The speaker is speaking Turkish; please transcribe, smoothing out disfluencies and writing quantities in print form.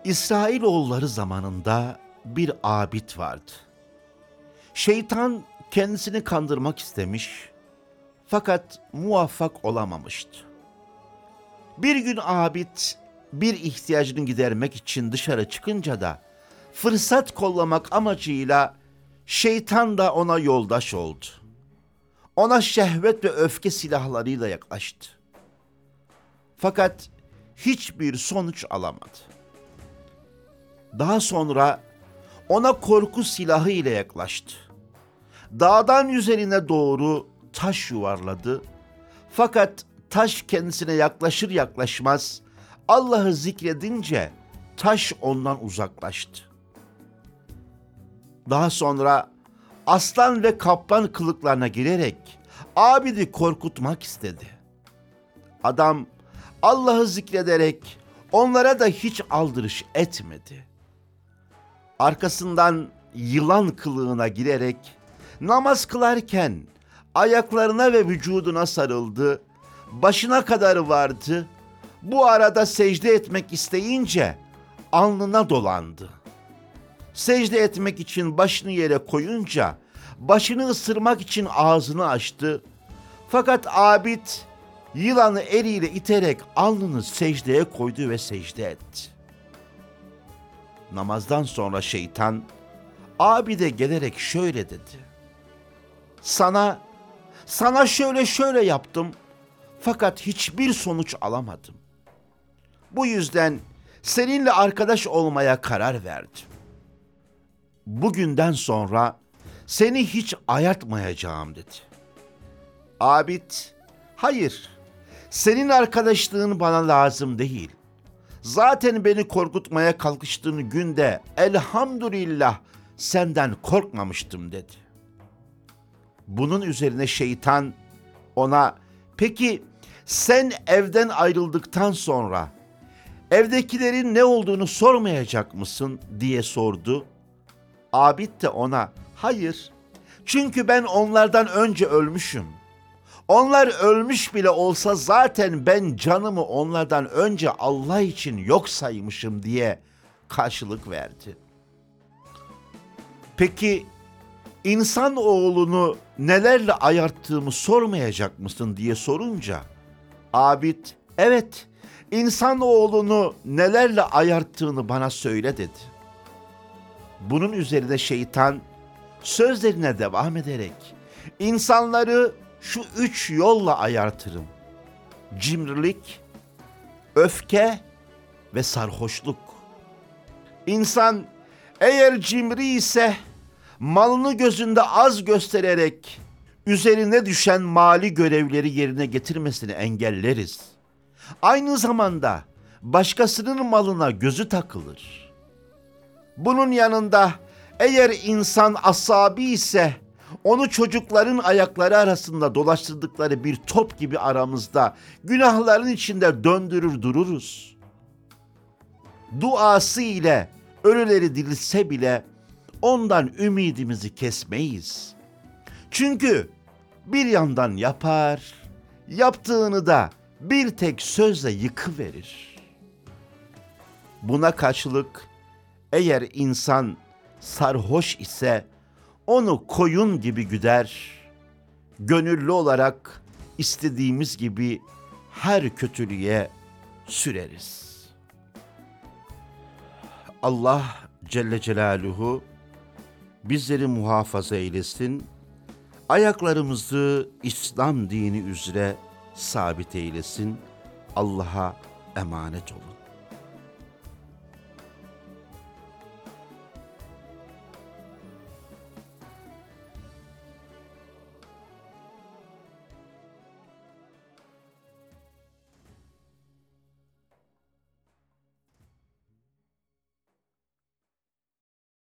İsrailoğulları zamanında bir abid vardı. Şeytan kendisini kandırmak istemiş fakat muvaffak olamamıştı. Bir gün abid bir ihtiyacını gidermek için dışarı çıkınca da fırsat kollamak amacıyla şeytan da ona yoldaş oldu. Ona şehvet ve öfke silahlarıyla yaklaştı. Fakat hiçbir sonuç alamadı. Daha sonra ona korku silahı ile yaklaştı. Dağdan üzerine doğru taş yuvarladı. Fakat taş kendisine yaklaşır yaklaşmaz Allah'ı zikredince taş ondan uzaklaştı. Daha sonra aslan ve kaplan kılıklarına girerek abidi korkutmak istedi. Adam Allah'ı zikrederek onlara da hiç aldırış etmedi. Arkasından yılan kılığına girerek namaz kılarken ayaklarına ve vücuduna sarıldı, başına kadar vardı. Bu arada secde etmek isteyince alnına dolandı. Secde etmek için başını yere koyunca başını ısırmak için ağzını açtı. Fakat abid yılanı eliyle iterek alnını secdeye koydu ve secde etti. Namazdan sonra şeytan abide gelerek şöyle dedi: Sana şöyle yaptım fakat hiçbir sonuç alamadım. Bu yüzden seninle arkadaş olmaya karar verdim. Bugünden sonra seni hiç ayartmayacağım dedi. Abid, hayır, senin arkadaşlığın bana lazım değil. Zaten beni korkutmaya kalkıştığın günde elhamdülillah senden korkmamıştım dedi. Bunun üzerine şeytan ona, peki sen evden ayrıldıktan sonra evdekilerin ne olduğunu sormayacak mısın diye sordu. Abid de ona, hayır, çünkü ben onlardan önce ölmüşüm. Onlar ölmüş bile olsa zaten ben canımı onlardan önce Allah için yok saymışım diye karşılık verdi. Peki insan oğlunu nelerle ayarttığımı sormayacak mısın diye sorunca abid, evet, insan oğlunu nelerle ayarttığını bana söyle dedi. Bunun üzerine şeytan sözlerine devam ederek insanları şu 3 yolla ayartırım: cimrilik, öfke ve sarhoşluk. İnsan eğer cimri ise malını gözünde az göstererek üzerine düşen mali görevleri yerine getirmesini engelleriz. Aynı zamanda başkasının malına gözü takılır. Bunun yanında eğer insan asabi ise onu çocukların ayakları arasında dolaştırdıkları bir top gibi aramızda günahların içinde döndürür dururuz. Duası ile ölüleri dirilse bile ondan ümidimizi kesmeyiz. Çünkü bir yandan yapar, yaptığını da bir tek sözle yıkıverir. Buna karşılık eğer insan sarhoş ise onu koyun gibi güder, gönüllü olarak istediğimiz gibi her kötülüğe süreriz. Allah Celle Celaluhu bizleri muhafaza eylesin, ayaklarımızı İslam dini üzere sabit eylesin. Allah'a emanet olun.